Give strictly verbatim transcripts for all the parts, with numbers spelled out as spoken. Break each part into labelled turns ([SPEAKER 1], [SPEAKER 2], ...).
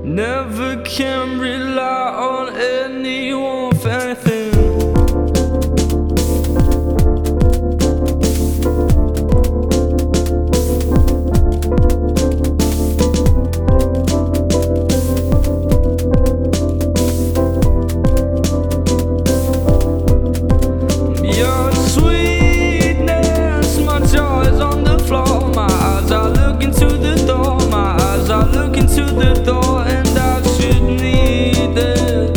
[SPEAKER 1] Never can rely on anyone for anything. Your sweetness, my jaw is on the floor. My eyes are looking to the door. My eyes are looking to the door, and I should need this.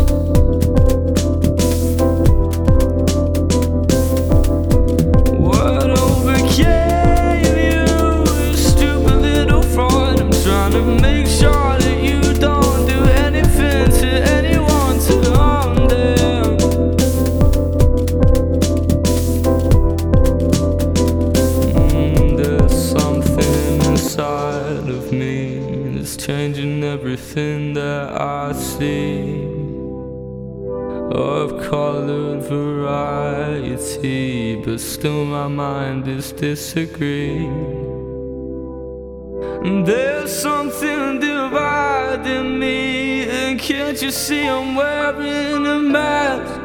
[SPEAKER 1] What overcame you, you stupid little fraud? I'm trying to make sure that you don't do anything to anyone to harm them. Mm, there's something inside of me that's changing everything that I see. Of colored variety, but still my mind is disagreeing. There's something dividing me, and can't you see I'm wearing a mask?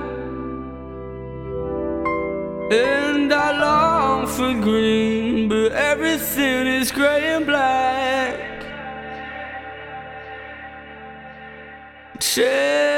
[SPEAKER 1] And I long for green, but everything is gray and black. Change